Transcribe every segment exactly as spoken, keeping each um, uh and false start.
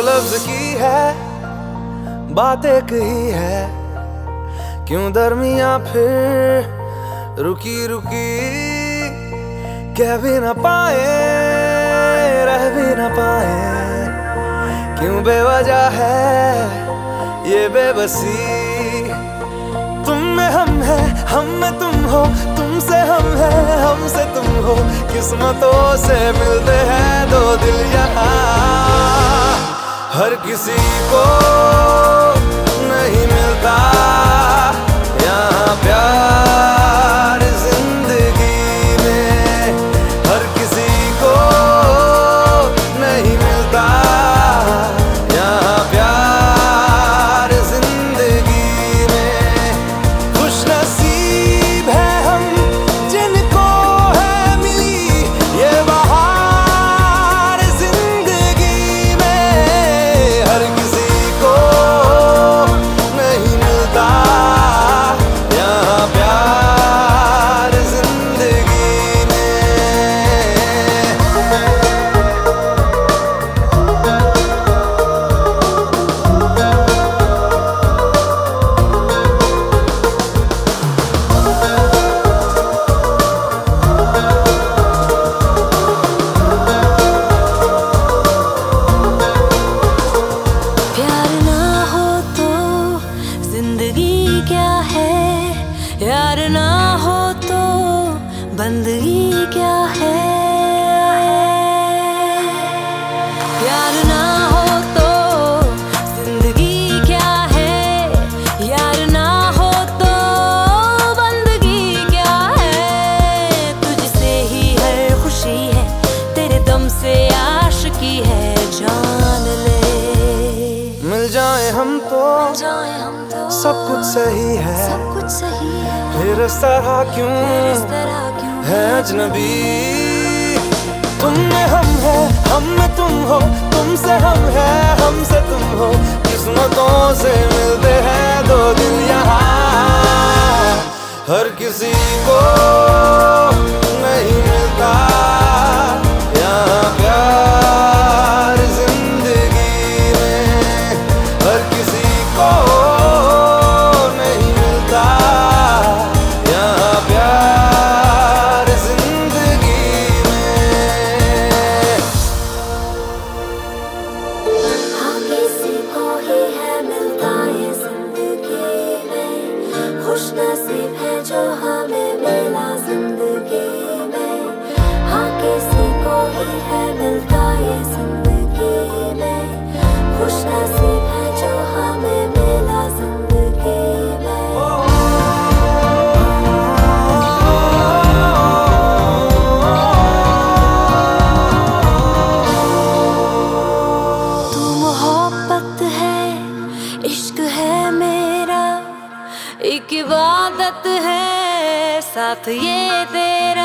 लफ्ज की है बात एक ही है, क्यों दरमिया फिर रुकी रुकी, कह भी ना पाए रह भी ना पाए, क्यों बेवजह है ये बेबसी। तुम में हम है, हम में तुम हो, तुमसे हम है, हमसे तुम हो, किस्मतों से मिलते हैं दो दिल यहाँ। हर किसी को नहीं मिलता यहाँ प्यार जिंदगी में, हर किसी को नहीं मिलता यहाँ प्यार जिंदगी में। खुश नसीब है हम जिनको है मिली ये बहार जिंदगी में, हर किसी को नहीं मिलता यहाँ प्यार जिंदगी में। प्यार ना हो तो जिंदगी क्या है, यार ना हो तो बंदगी क्या है। प्यार ना हो तो जिंदगी क्या है, यार ना हो तो बंदगी क्या है। तुझसे ही हर खुशी है, तेरे दम से आशिकी है, जान ले। मिल जाए हम तो जाए हम तो सब कुछ सही है, सब कुछ सही है, फिर इस तरह क्यों इस तरह क्यों है अजनबी। तुम में हम है, हम में तुम हो, तुमसे हम है, हमसे तुम हो, किस्मतों से मिलते हैं दो दिल यहाँ। हर किसी को नहीं मिलता यहाँ प्यार जिंदगी में, हर किसी को नहीं मिलता यहाँ प्यार जिंदगी में। हाँ किसी को ही है मिलता ये जिंदगी में, खुश नसीब है जो हमें मिला जिंदगी में। हाँ किसी को ही है मिलता ये जिंदगी में, खुश नसीब है जो हमें मिला जिंदगी में। तू मोहब्बत है, इश्क है मेरा, एक इबादत है साथ ये तेरा।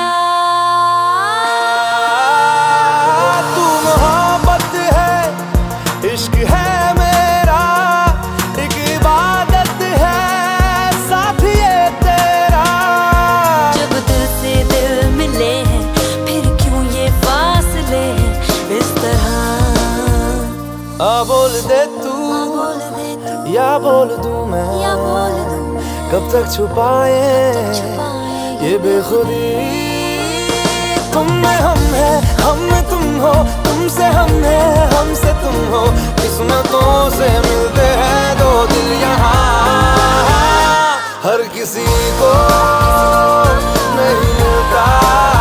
तू मोहब्बत है, इश्क है मेरा, एक इबादत है साथ ये तेरा। जब दिल से दिल मिले हैं, फिर क्यों ये फासले हैं इस तरह। आ बोल दे तू बोल दे तू या बोल दूं मैं, या बोल दूं मैं, कब तक छुपाए छुपाए ये बेखुदी। तुम में हम है, हम में तुम हो, तुमसे हम है, हमसे तुम हो, किस्मतों से मिलते हैं दो दिल यहाँ। हर किसी को नहीं मिलता